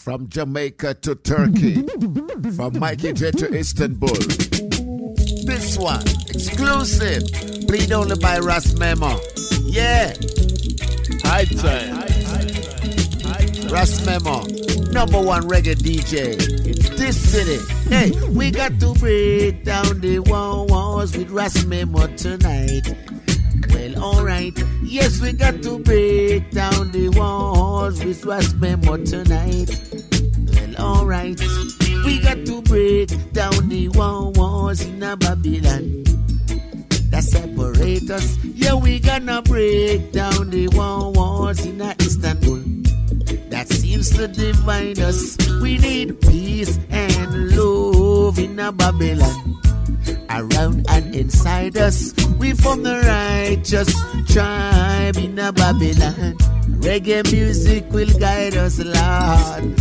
From Jamaica to Turkey, from Mikey J to Istanbul. This one, exclusive, played only by Ras Memo. Yeah. High time. Ras Memo, #1 reggae DJ in this city. Hey, we got to break down the walls with Ras Memo tonight. Well, alright. Yes, we got to break down the walls with Ras Memo tonight. Well, alright. We got to break down the walls in a Babylon that separate us. Yeah, we gonna break down the walls in a Istanbul that seems to divide us. We need peace and love in a Babylon around and inside us. We from the righteous tribe in a Babylon. Reggae music will guide us, Lord.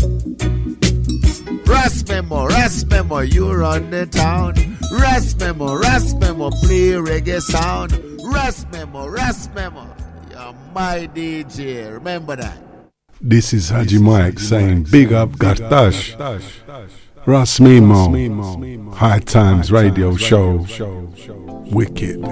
Ras Memo, you run the town. Ras Memo, play reggae sound. Ras Memo, you're my DJ. Remember that. This is Haji Mike saying big up Gartash. Ras Memo, High Times Radio Show. Wicked.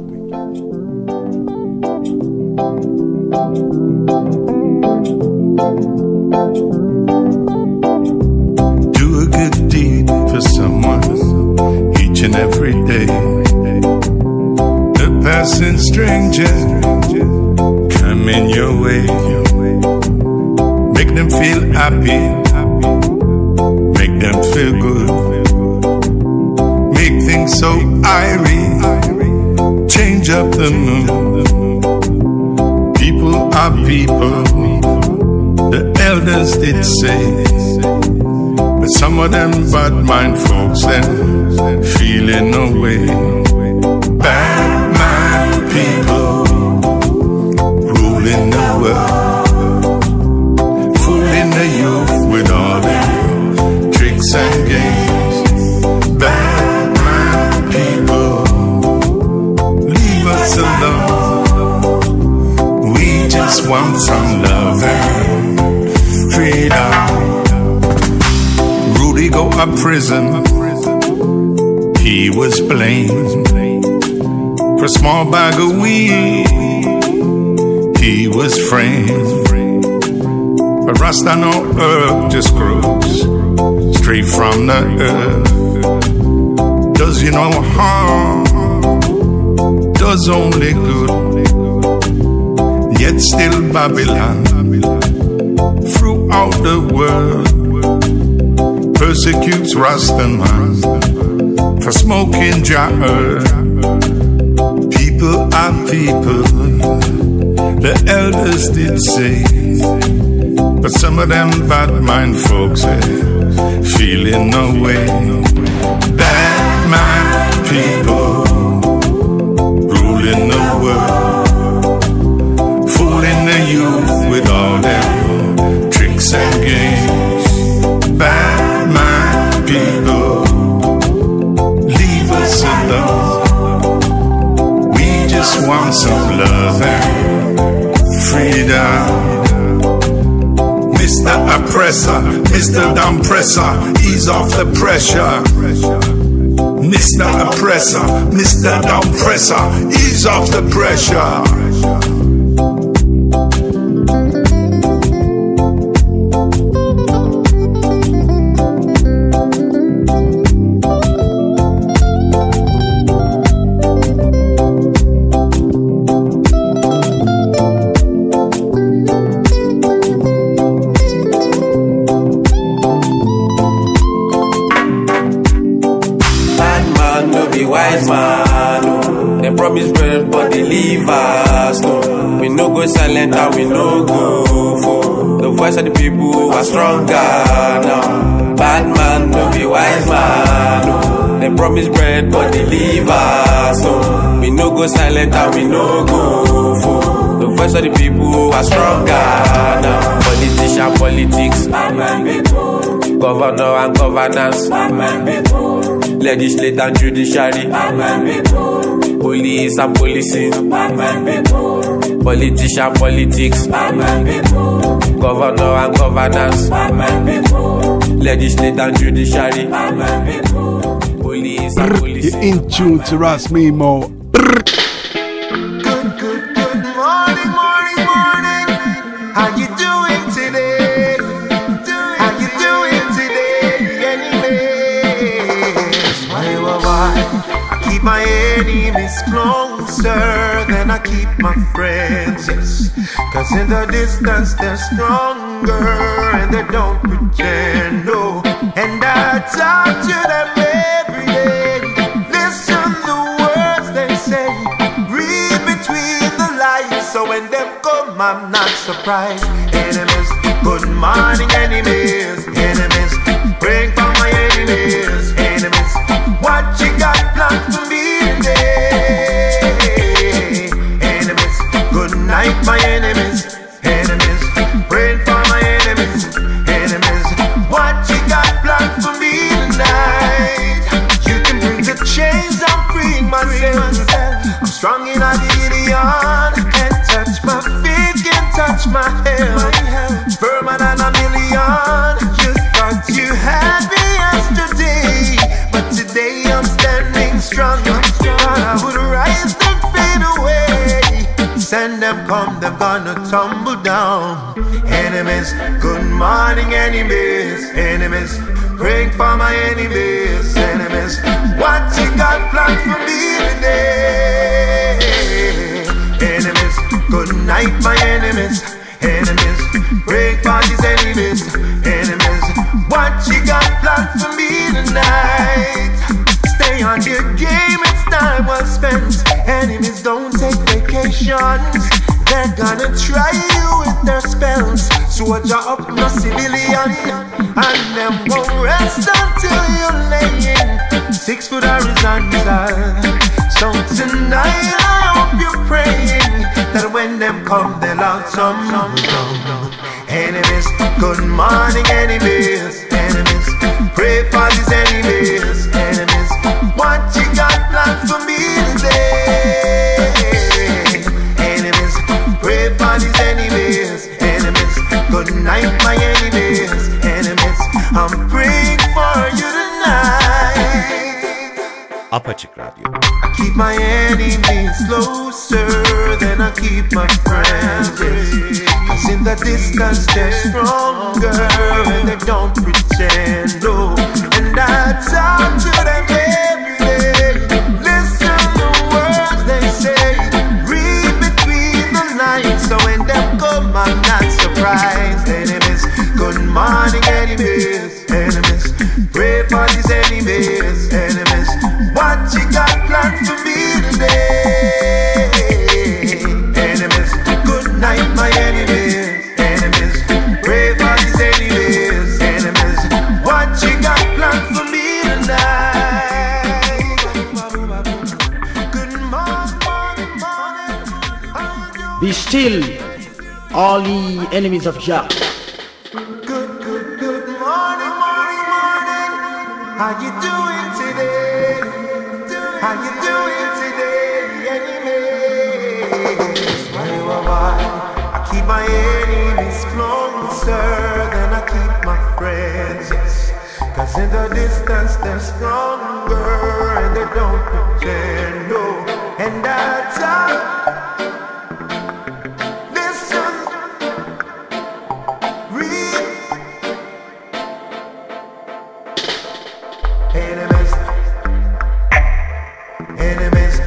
Do a good deed for someone each and every day. The passing stranger come in your way. Make them feel happy, make them feel good. Make things so airy, change up the mood. People are people, the elders did say. But some of them bad mind folks then feeling no way. Bad mind people ruling the world, fooling the youth with all their tricks and games. Bad mind people, leave us alone. We just want some love and freedom. Rudy go to prison, he was blamed for a small bag of weed, he was framed. But Rasta no herb just grows straight from the earth. Does you no harm, does only good. Yet still Babylon throughout the world persecutes Rastaman for smoking jar. People are people, the elders did say. But some of them bad mind folks feeling no way. Bad mind people ruling the world, fooling the youth with all their tricks and games. Bad mind people, leave us alone. We just want some love and freedom. Mr. Oppressor, Mr. Downpresser, ease off the pressure. Mr. Oppressor, Mr. Downpresser, ease off the pressure. Silent and we no go for the voice of the people who are stronger now. Bad man, no be wise man. No. They promise bread but they leave us. So we no go silent and we no go for the voice of the people who are stronger now. Politician, politics, governor and governance, legislature and judiciary, police and policing. Politician, politics, governor and governance, legislate and judiciary. Police and police. You're in tune to Ras Memo. Good morning, morning, morning. How you doing today? How you doing today? Anyways, why? I keep my enemies closer than I keep my friends, yes. Cause in the distance they're stronger and they don't pretend, no. And I talk to them every day. Listen the words they say. Read between the lines, so when them come I'm not surprised. Enemies, good morning enemies. Enemies, praying for my enemies. Enemies, what you got planned for me today? Enemies, good night my enemies. Enemies, praying for my enemies. Enemies, what you got planned for me tonight? You can bring the chains, I'm freeing myself. I'm strong in a Gideon. Can't touch my feet, can't touch my health. Firmer than a million. You thought you had me yesterday, but today I'm standing strong. Thought I would rise and fade away. Send them come, they're gonna tumble down. Enemies, good morning enemies. Enemies, praying for my enemies. Enemies, what you got planned for me today? Enemies, good night my enemies. Enemies, praying for these enemies. Enemies, what you got planned for me tonight? Stay on your game, it's time well spent. Enemies don't take vacations. They're gonna try you with their spells. Soldier up, no civilian. And them won't rest until you're laying 6 foot horizontal. So tonight I hope you're praying that when them come they'll out some. Enemies, good morning enemies. Enemies, pray for these enemies. Enemies, what you got planned for me today? Enemies, pray for these enemies. Enemies, good night my enemies. Enemies, I'm praying for you tonight. Apaçık Radyo. I keep my enemies closer than I keep my friends, yes. Cause in the distance they're stronger and they don't pretend, no. And I talk to them every day. Listen the words they say. Read between the lines, so when them come I'm not surprised. Enemies, good morning enemies. Enemies, pray for these enemies. Enemies, what you got planned for me today? Enemies, good night my enemies. Enemies, pray for these enemies. Enemies, what you got planned for me tonight? Good morning, morning. Be still, all ye enemies of Jah. Good morning, morning, morning. How you doing today? How you doing today, enemies? Why? I keep my enemies closer than I keep my friends, yes. Cause in the distance they're stronger and they don't pretend, no. And I talk. Listen. Read. Enemies. Enemies,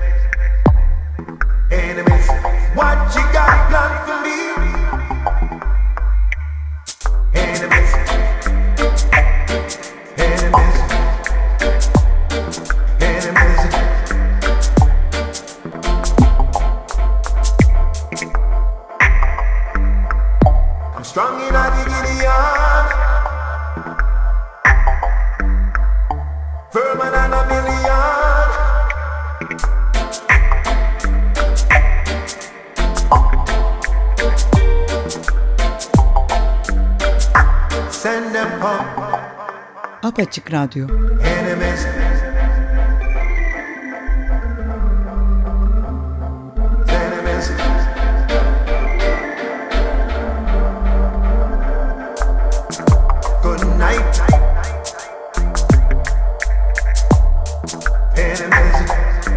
enemies, what you got planned for me? Enemies, enemies, enemies. I'm strong in a Gideon, firmer than a million. Send them home. Apaçık Radyo. Enemies. Enemies. Good night, enemies.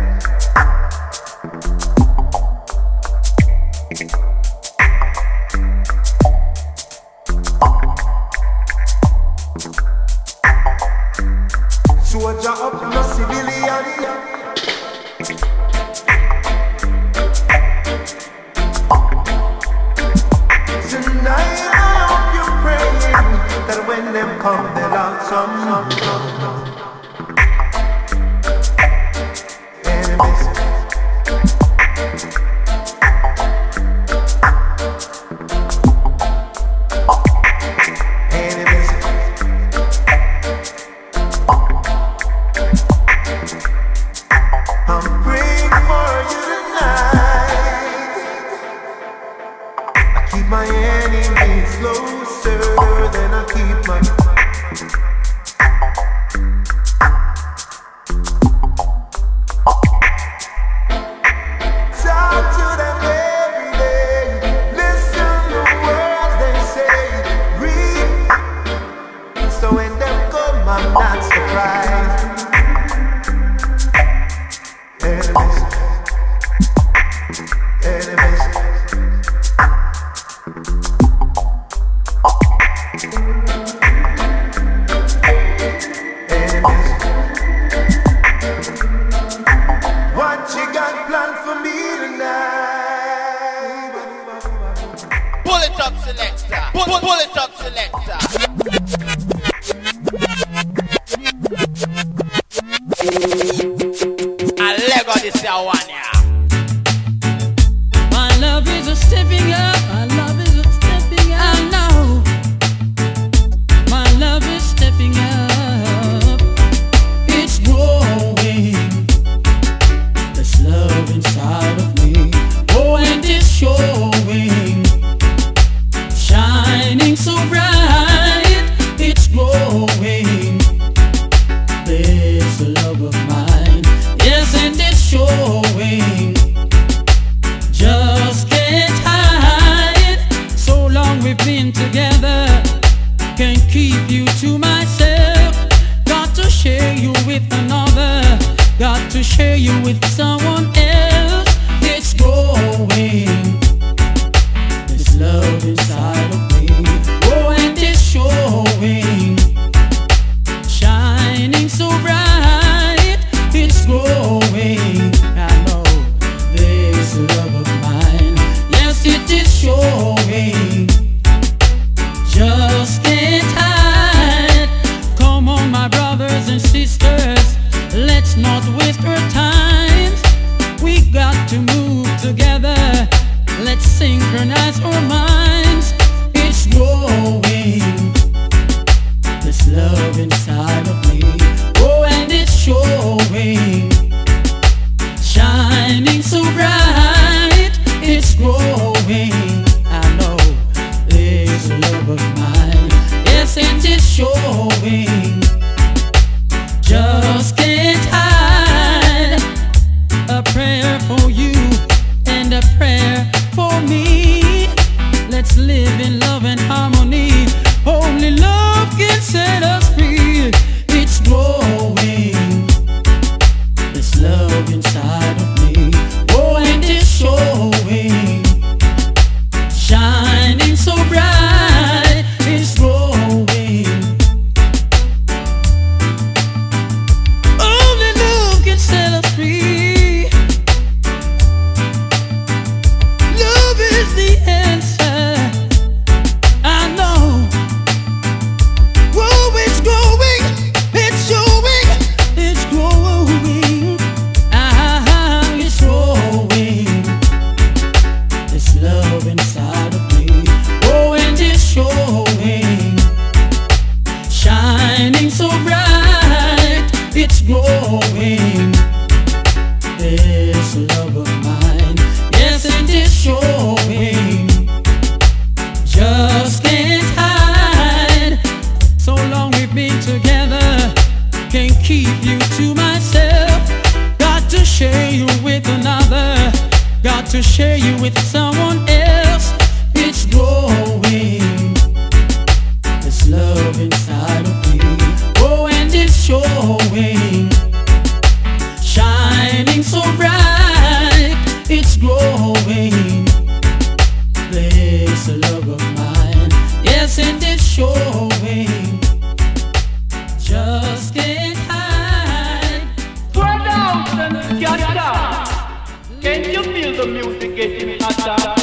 Soldier up, no civilian. Tonight I hope you're praying that when them come they'll have some enemies. Enemies. I'm praying for you tonight. I keep my enemies closer than I keep my. Talk to them every day. Listen to words they say. Read. So when them come, I'm not surprised. Enemies. Enemies. What you got planned for me tonight? Pull it up, selector. Pull it up, selector. I Lego this one, yeah. My love is a stepping up. My love is a stepping up. I know. My love is stepping up. It's growing. This love inside of me. Oh, and it's showing. Shining so bright. It's growing. This love of mine. Yes, and it's showing. Just can't hide. So long we've been together. Can't keep you to myself. Got to share you with another. Got to share you with someone else. It's growing. This love inside of me. Oh, and it's showing. Shining so bright. It's growing. I know this love of mine. Yes, it is showing. Just can't hide. Come on, my brothers and sisters. Let's not waste our time. We got to move together. Let's synchronize our minds. It's growing. This love inside of me. Oh, and it's showing. Shining so bright. It's growing. I know this love of mine. Yes, and it's showing. Just can't hide. A prayer for you and a prayer for me. Let's live in love and harmony. Only love can set us free. It's growing. This love inside of me. Oh, and it's showing. Shining so bright. It's growing. Only love can set us free. Love is the answer. I know. Whoa, it's growing. It's showing. It's growing. It's growing. This love inside of me. Oh, and it's showing. Shining so bright. It's growing. This love of mine. Yes, and it's showing. Just can't hide. So long we've been together. Can't keep you to myself. Got to share you with another. Got to share you with someone else. It's growing. This love inside inside of me. Oh, and it's showing, shining so bright, it's growing. Place a love of mine, yes, and it's showing. Just can't hide. Throw down and scatter. Can you feel the music getting hotter?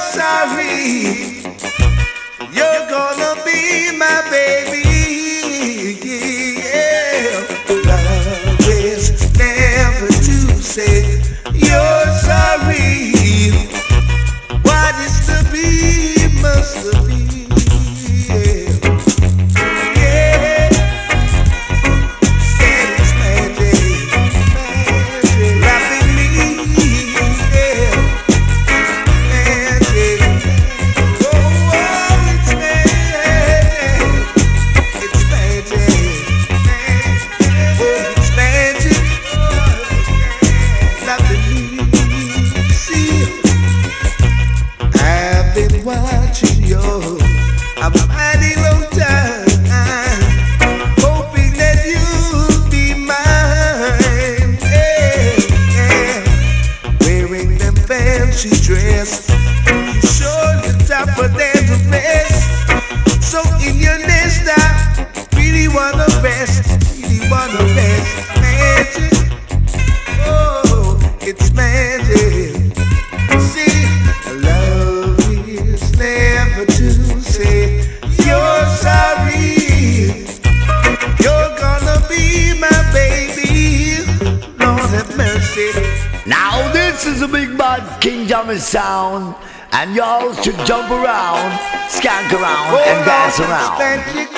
You're gonna be my baby. best, the one of best. Magic, oh, it's magic. See, love is never to say you're sorry. You're gonna be my baby. Lord have mercy. Now this is a big bad King Jammie sound, and y'all should jump around, skank around, and dance around. Magic.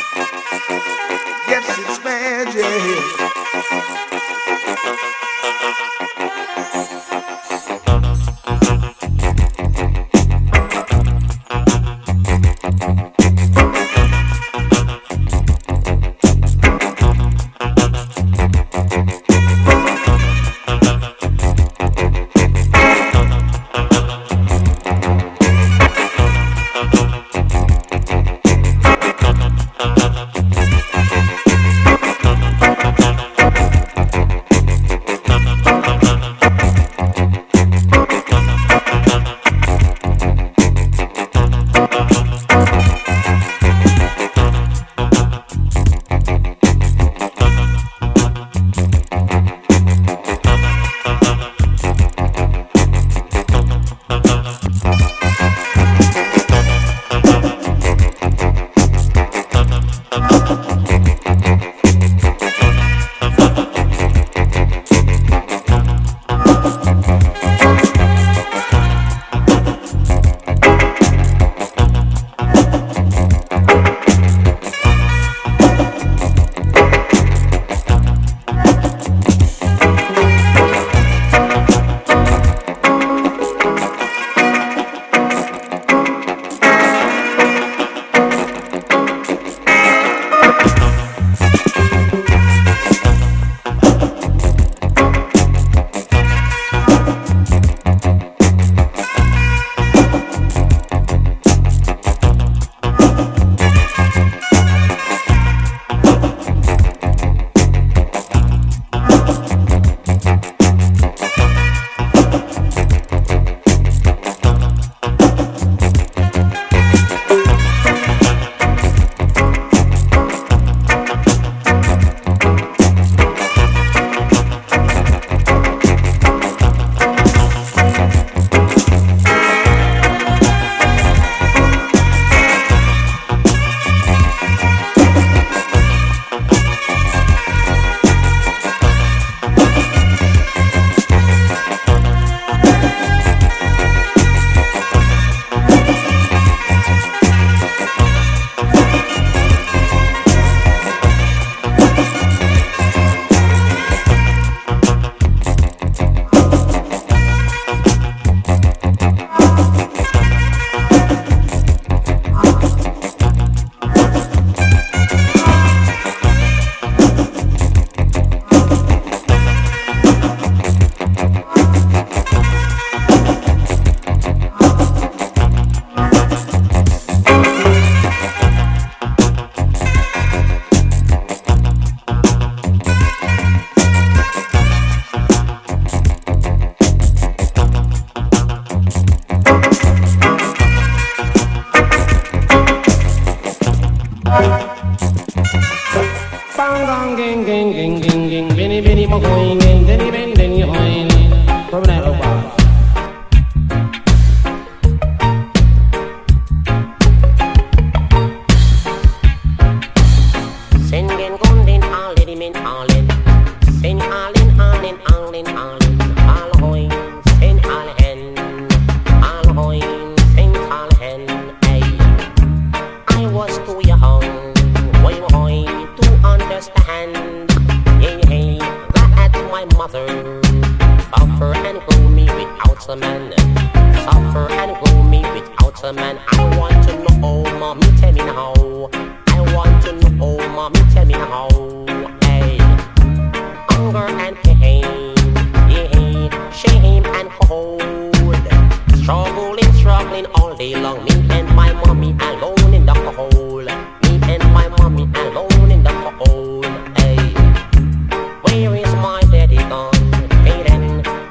Yes, it's magic.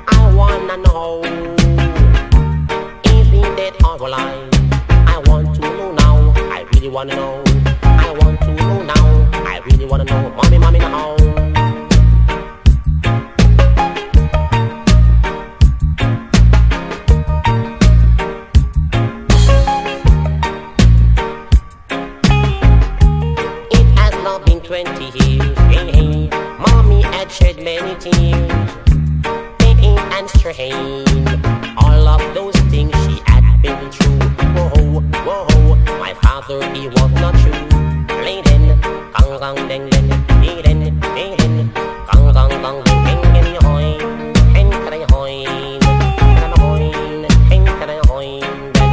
I want to know, mommy now. It has now been 20 years, hey, mommy had shed many tears, pain and strain, all of those things she had been through. Whoa, whoa, my father, he was not true. Laden, gong gong ding ding, ding ding ding, gong gong gong ding ding ding, hoin, hen kray hoin, hen kray hoin.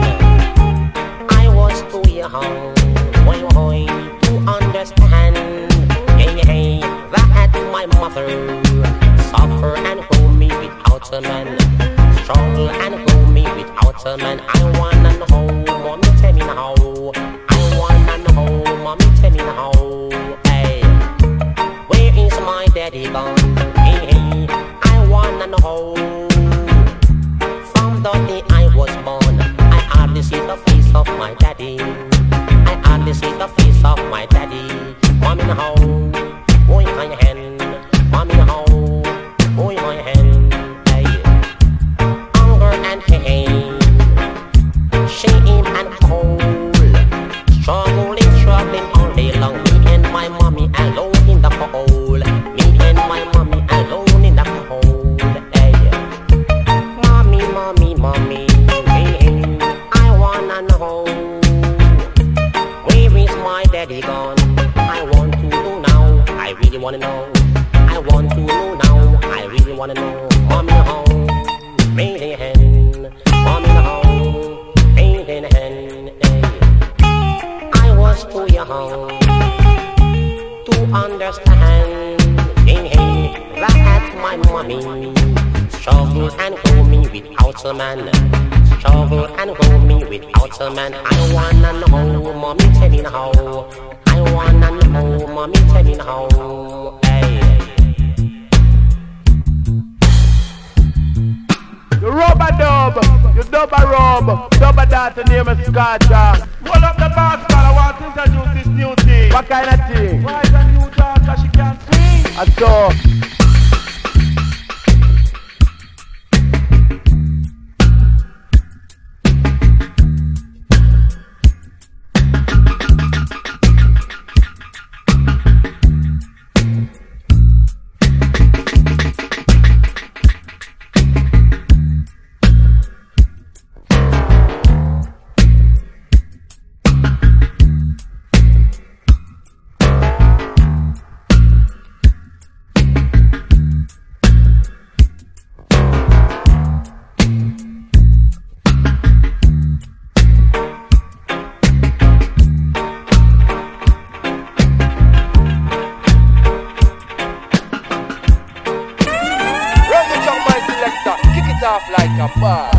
I was too young, hoin, to understand, hey, that my mother suffer and hold me without a man, struggle and hold me without a man. I wanna know, mommy, tell me now. I wanna know, mommy, tell me now. Hey, where is my daddy gone? Hey, I wanna know. From the day I was born, I hardly see the face of my daddy. I hardly see the face of my daddy. Mommy, now, boy, my hand. Mommy, now, boy, my hand. Hey, hunger and pain, shame and cold, struggling all day long. Me and my mommy alone in the cold. Me and my mommy alone in the cold. Hey, mommy, hey, I wanna know, where is my daddy gone? I want to know now. I really wanna know. I want to know now. I really wanna know. Mommy, home, baby hen. Mommy, home, baby hen. I was too young to understand, hey, that my mommy struggle and hold me without a man, struggle and hold me without a man. I wanna know, mommy, tell me now. I wanna know, mommy, tell me now. Hey. You rubber dub, you dubber rub, dubber dance, name is Scarcha. Roll up the bass, I want to introduce this new thing. What kind of thing? Why is a new dance, cause she can't sing? And so like a bar.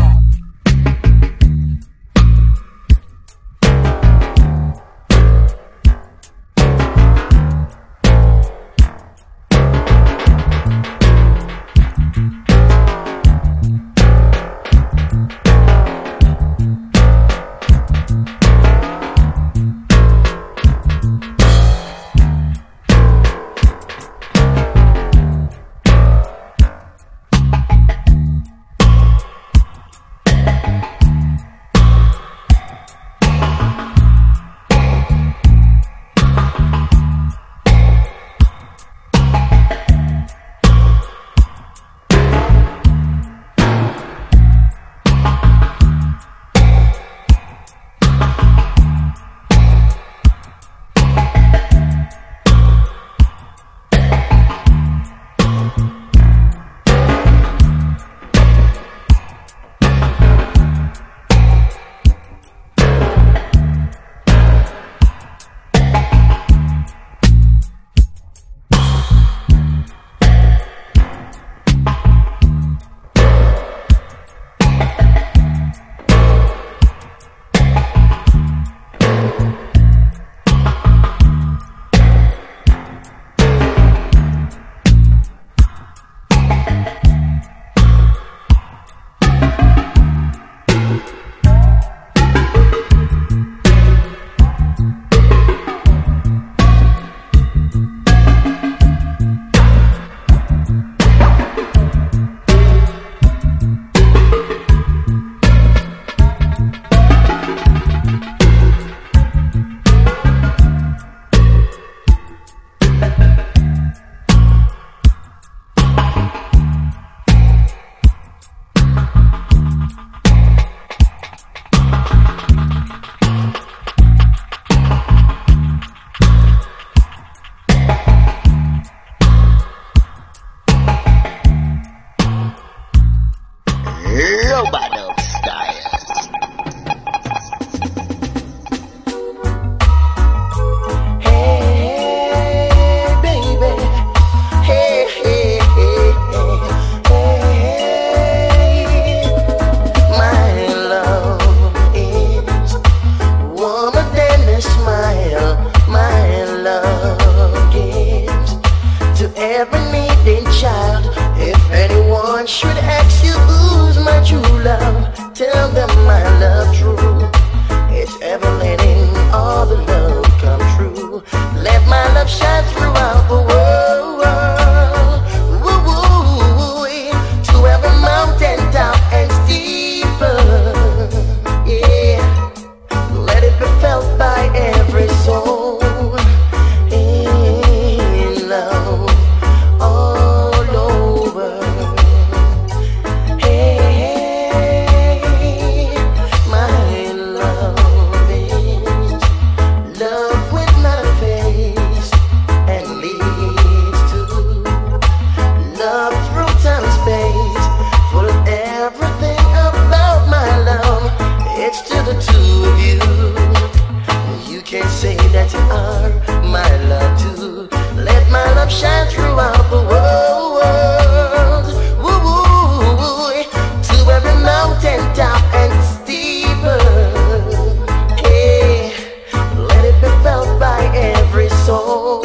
shine throughout the world. Woo-woo, to every mountain top and steeple. Hey, let it be felt by every soul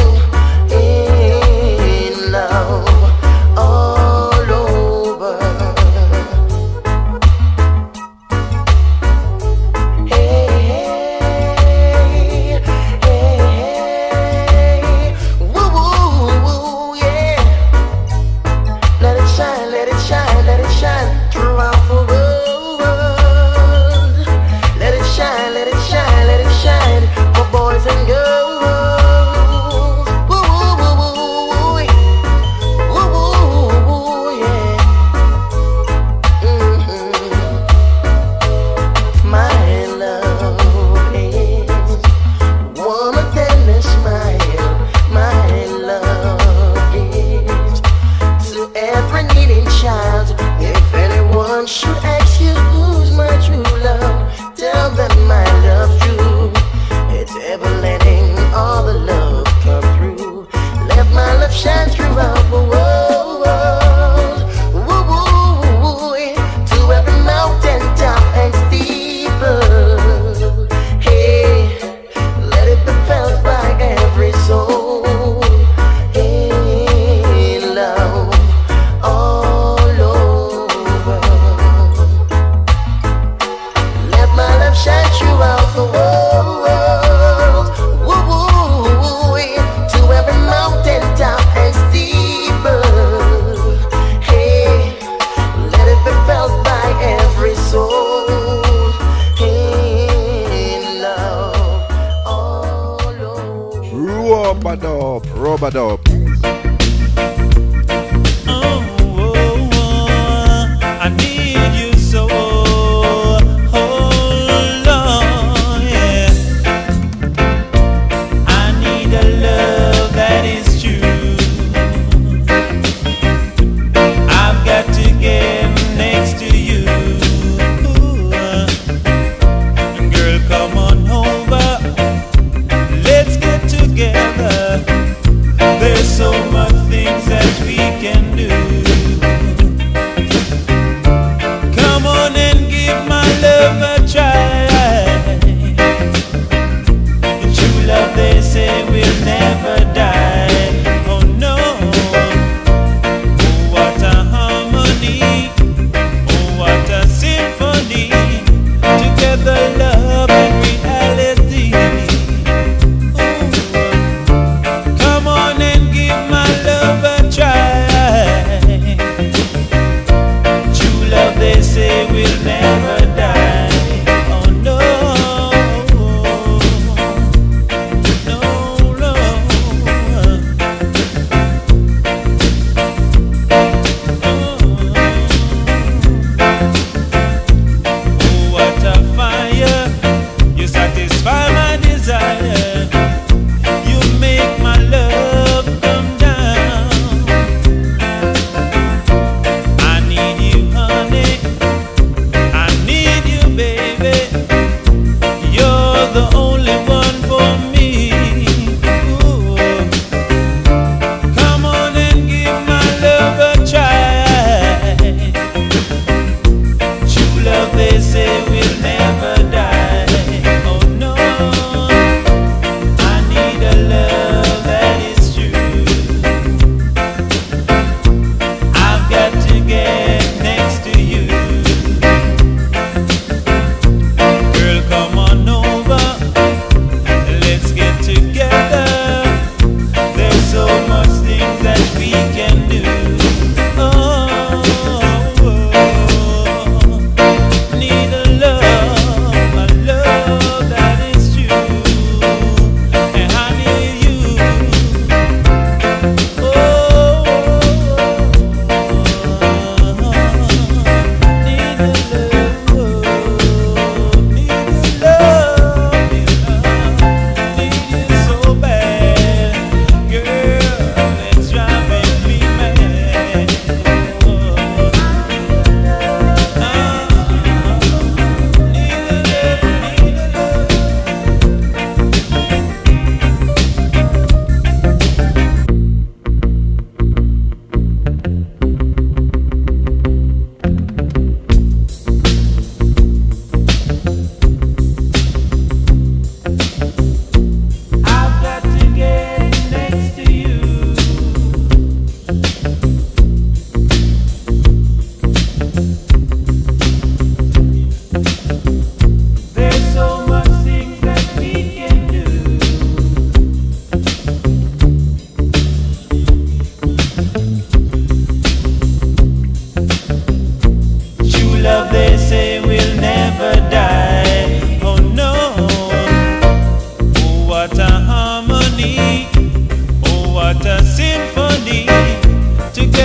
in love all over. Hey, hey, hey, hey, woo-woo, yeah. Let it shine, let it shine, let it shine throughout the world. Let it shine, let it shine, let it shine for boys and girls. Woo-woo-woo-woo, woo-woo-woo, yeah. My love is warmer than a smile. My love is to every needing child. If anyone should ask you who's my true love, tell them my love true. It's ever letting all the love come through. Let my love shine throughout the world. Woo-woo, to every mountain top and steeple. Hey, let it be felt by every soul in love all over. Let my love shine throughout the world. Woo-woo, to every mountain top and steeple. Hey, let it be felt by every soul in love all over. Rub-a-dub. I need you so. Hold on, yeah. I need a love that is true. I've got to get next to you. Girl, come on over. Let's get together. There's so much things that we can do. Come on and give my love a try. True love, they say, will never die. Oh no. Oh, what a harmony. Oh, what a symphony. Together, love and reality. Come on and give my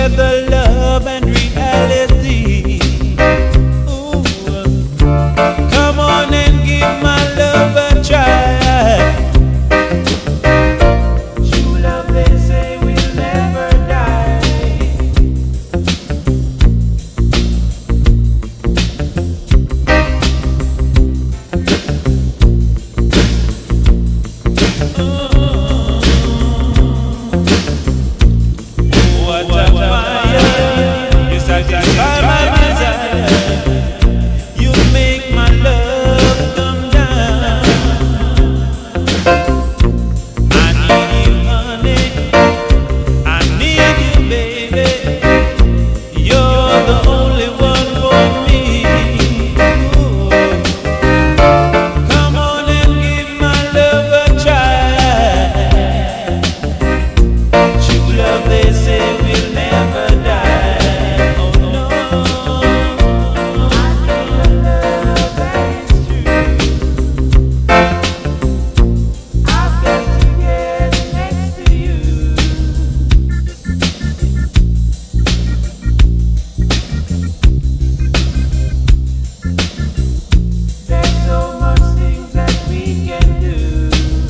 together love and reality. Ooh. Come on and give my love a try. True love, they say, will never die. What a fire, you satisfy my desire. You make my love come down. I need you, honey. I need you, baby. You're the only one for me. Ooh. Come on and give my love a try. True love, they say, will never die. Oh no. I know love that is true. I've got to get next to you. There's so much things that we can do.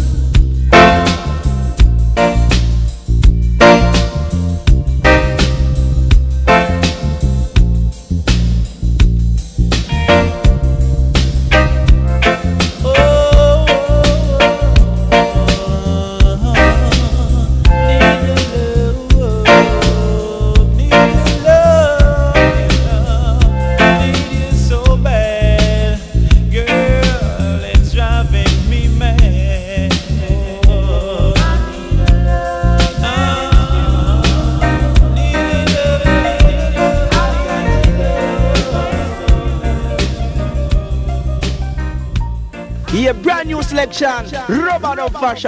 Yeah, brand new selection, Rubber Dub fashion.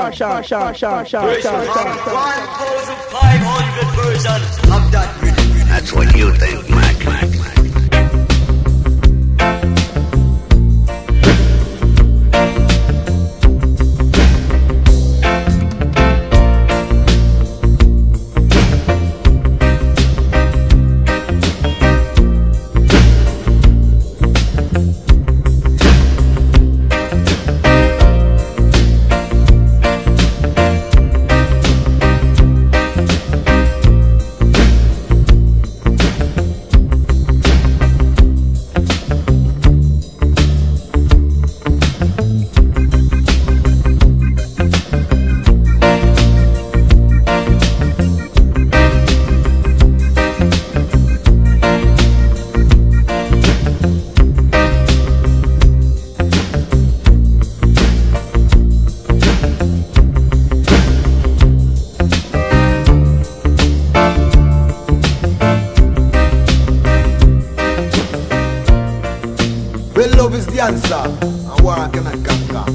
1,500 versions of that rhythm. That's what you think, Mac. Well, love is the answer, and war cannot conquer.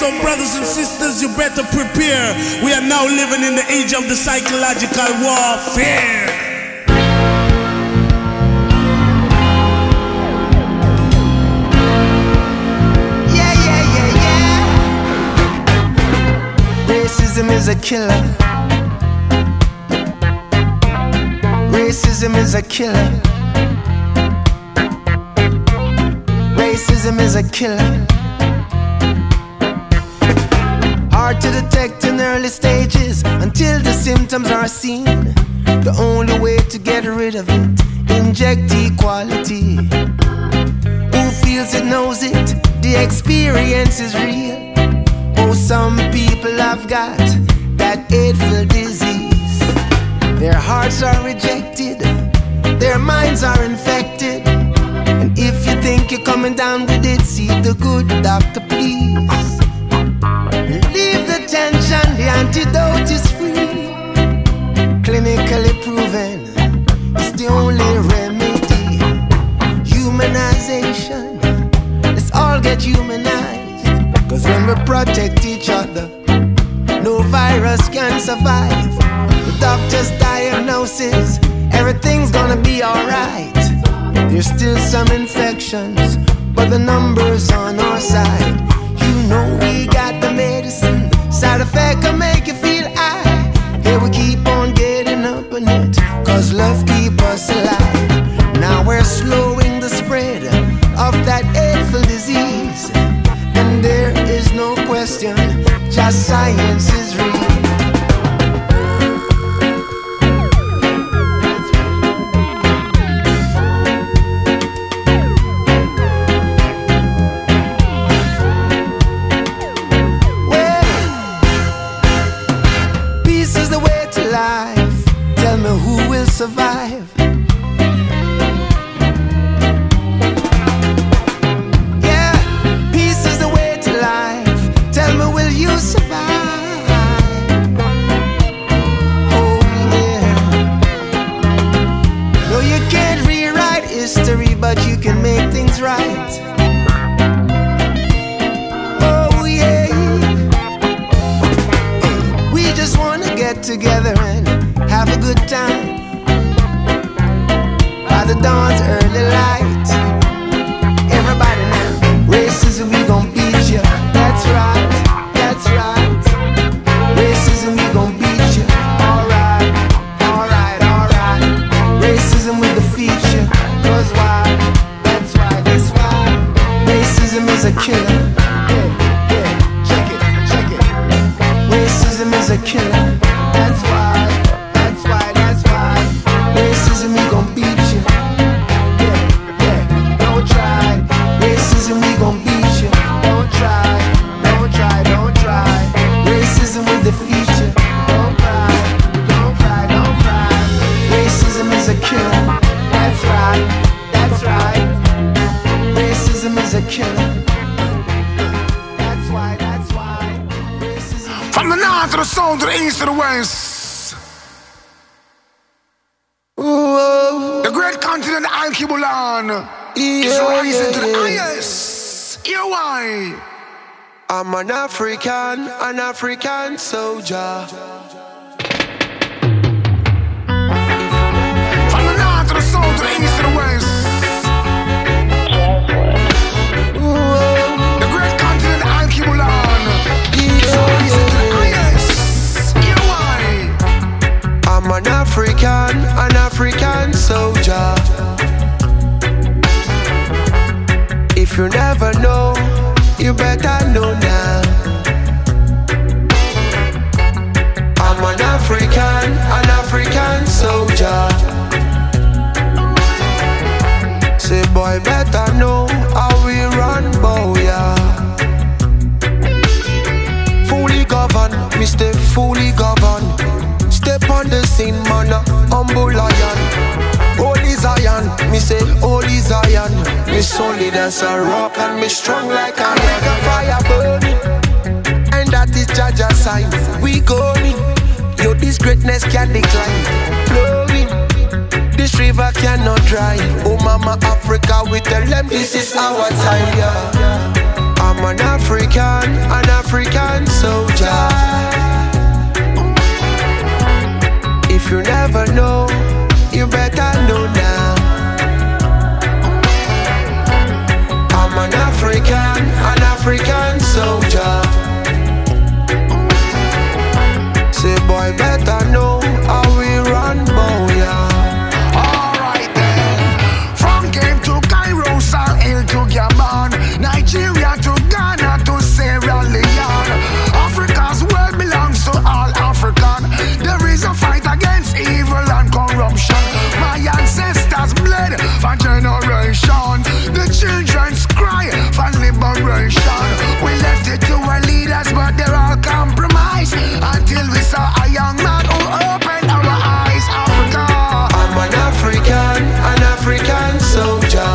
so brothers and sisters, you better prepare. We are now living in the age of the psychological warfare. Racism is a killer. Racism is a killer. Racism is a killer. Hard to detect in early stages until the symptoms are seen. The only way to get rid of it, inject equality. Who feels it knows it, the experience is real. Oh, some people have got that hateful disease. Their hearts are rejected, their minds are infected. And if you think you're coming down with it, see the good doctor, please. Relieve the tension, the antidote is free. Clinically proven, it's the only remedy. Humanization, let's all get humanized. Cause when we protect each other, no virus can survive. The doctor's diagnosis, everything's gonna be alright. There's still some infections, but the numbers on our side. You know we got the medicine, side effect can make you feel high. Here we keep on getting up on it, cause love keep us alive. Now we're slowing the spread of that hateful disease. And there is no question, just science is real. Survive. Yeah, peace is the way to life. Tell me, will you survive? Oh yeah. No, you can't rewrite history, but you can make things right. Oh yeah. We just wanna get together and have a good time. The dawn's early light. Everybody now, racism we gon' beat ya. That's right, that's right. Racism we gon' beat ya. Alright, alright, alright. Racism will defeat ya. Cause why? That's why, that's why. Racism is a killer. Yeah, yeah, check it, check it. Racism is a killer. That's why, that's why, that's why. Racism we gon' beat ya. Racism, we gon' beat you. Don't try, don't try, don't try. Racism will defeat you. Don't cry, don't cry, don't cry. Racism is a killer. That's right, that's right. Racism is a killer. That's why, that's why. Racism. From the north to the south to the east to the west. Ooh, the great continent Alkebulan. It's rising to the highest. Hear why? I'm an African soldier. From the north to the south to the east to the west. The great continent Alkebulan. It's rising to the highest. Hear why? I'm an African soldier. If you never know, you better know now. I'm an African soldier. Say boy better know how we run, boy, yeah. Fully governed, Mr. Fully governed. Step on the scene, man, humble lion. Holy Zion, me say Holy Zion. Me solid as a rock and me strong like a fire burning. And that is Jaja sign. We going. Yo, this greatness can't decline. Flowing. This river cannot dry. Oh mama Africa, we tell them this is our time, yeah. I'm an African soldier. If you never know, you better know now. I'm an African soldier. Say boy better know how we run, boy. Alright then. From Cape to Cairo, Sahel to Gabon, Nigeria to Ghana to Sierra Leone. Africa's world belongs to all African. There is a fight against evil and corruption. My ancestors bled for generation. The children's cry for liberation. We left it to our leaders, but they're all compromised. Until we saw a young man who opened our eyes. Africa. I'm an African soldier.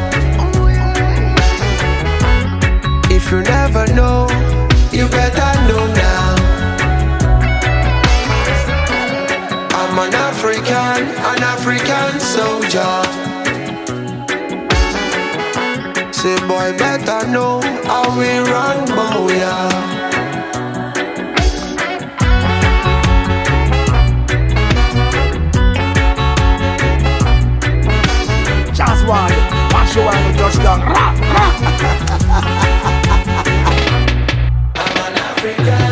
If you never know, you better know now. I'm an African soldier. Say boy better know how we run, boy. Just one, watch you when we touch down. I'm an African.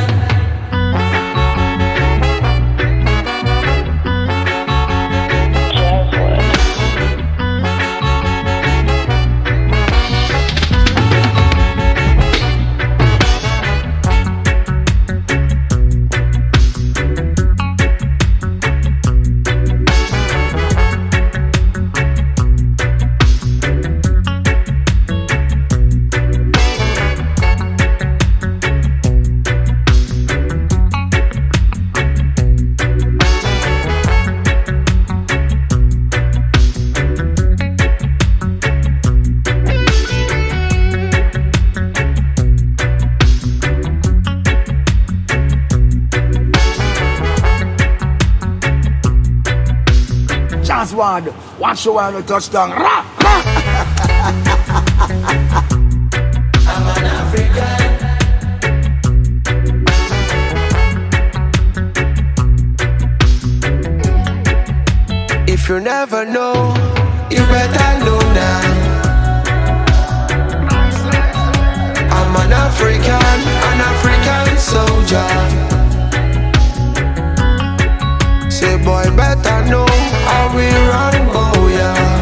One, watch you when we touch down. I'm an African. If you never know, you better know now. I'm an African soldier. Say boy better know how we run, oh yeah.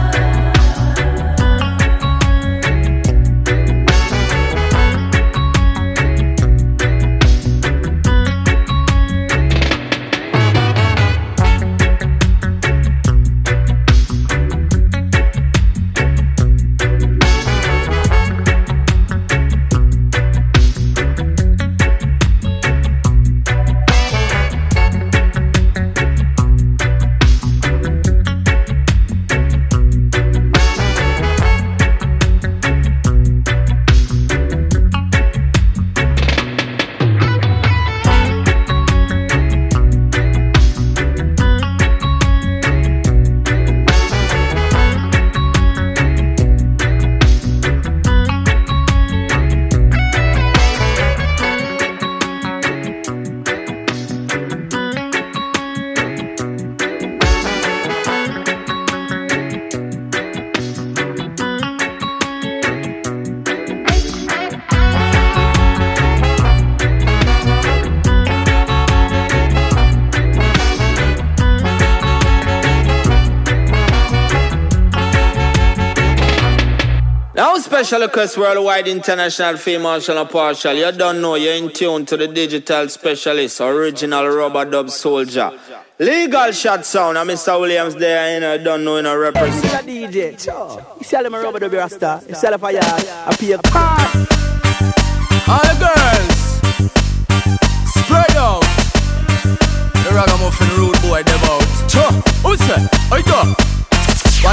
Special request worldwide, international, famous and partial. You don't know, you're in tune to the digital specialist, original rubber dub soldier. Legal shot sound, and Mr. Williams there, you know, don't know, you know, represent. Mr. DJ, you sell him a rubber dub rasta, you sell it for yard, I pay a car. All the girls, spread out. The ragamuffin rude boy, them out. Who's that? I do. What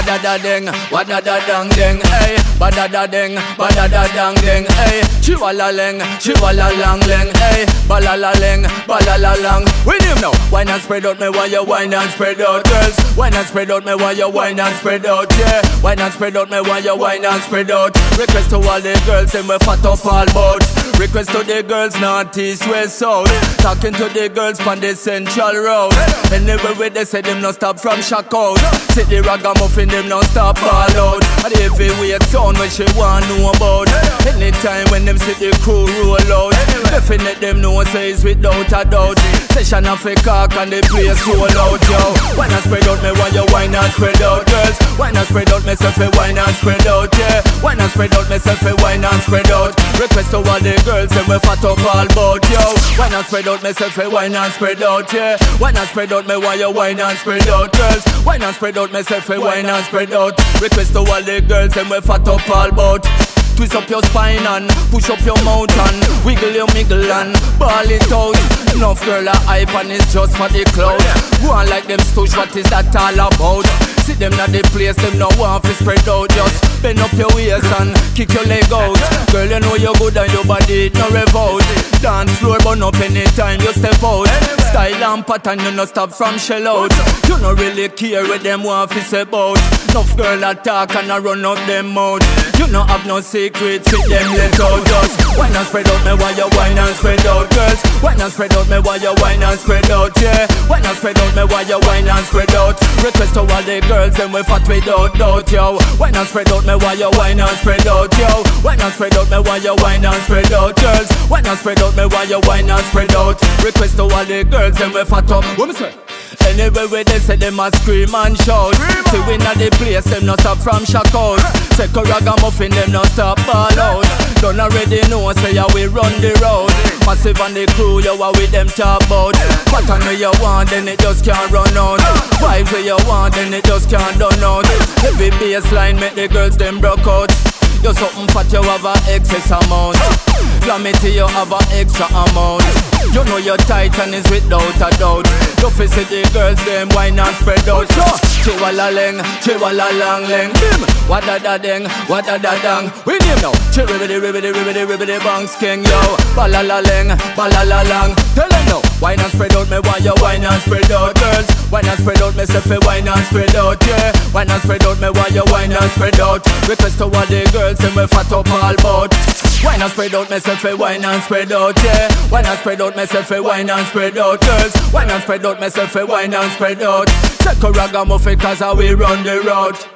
Badada ding, badada dang ding, hey. Badada ding, badada dang ding, hey. Chiwala ling, chiwala lang ling, hey. Balala ling, balala lang. With him now, wine and spread out me while you wine and spread out, girls. Wine and spread out me while you wine and spread out, yeah. Wine and spread out me while you wine and spread out. Request to all the girls, them we fat up all bout. Request to the girls, north, east, west, south. Talking to the girls on the central road. Anywhere where they say them no stop from shock out. See the ragamuffin, them no stop all out. And the heavyweight sound when she want know about. Anytime when them see the crew roll out, definite them know says without a doubt. Session of a cock and the place roll out, yo. Why not spread out me while you wine and spread out, girls? Why not spread out myself a wine and spread out, yeah? Why not spread out myself a wine and spread out? Request to all the girls, them we fat up all bout, yo. Why not spread out myself a wine and spread out, yeah? Why not spread out me while you wine and spread out, girls? Why not spread out myself a wine and spread out? Request to all the girls, them we fat up all bout. Twist up your spine and push up your mouth and wiggle your miggle and ball it out. Enough girl a hype and it's just for the clout. Go on like them stoosh, what is that all about? See them not the place, them no want to spread out. Just bend up your waist and kick your leg out. Girl, you know you're good and your body it no revolt. Dance floor burn up anytime you step out. Style and pattern you no stop from shell out. You no really care what them want to say about. Enough girl attack and I run up them mouth. You no have no secrets with them let out. Just wine and spread out me while you wine and spread out, girls. Wine and spread out me while you wine and spread out, yeah. Wine and spread out me while you wine and spread out. Request to all the girls, them we fat without doubt, yo. Wine and spread out me while you wine and spread out, yo. Wine and spread out me while you wine and spread out, girls. Wine and spread out me while you wine and spread out. Request to all the girls, them we fat up. What me say? Anywhere where they say them a scream and shout. See we not the place, them not stop from shock out. Say ragamuffin, them not stop ball out. Don't already know, say how we run the road. Massive and the crew, you are with them talk about. Pattern where you want, then it just can't run out. Vibes where you want, then it just can't done out. Heavy bassline make the girls them broke out. You something fat, you have a excess amount. Glamity, you have a extra amount. You know you're tight and it's without a doubt. You fi see the girls them wine and spread out. So chiwala leng, chiwala lang leng. Bim, wada da deng, wada da dang. We name now. Chiribidi ribidi ribidi ribidi bang king yo. Balala leng, balala lang. Tell them now. Wine and spread out me while you wine and spread out, girls. Wine and spread out myself a wine and spread out, yeah. Wine and spread out me while you wine and spread out. Request to all the girls them we fat up all bout. Wine and spread out myself a wine and spread out, yeah. Wine and spread out myself a wine and spread out, girls. Wine and spread out myself a wine and spread out. Check a ragamuffin cause how we run the road.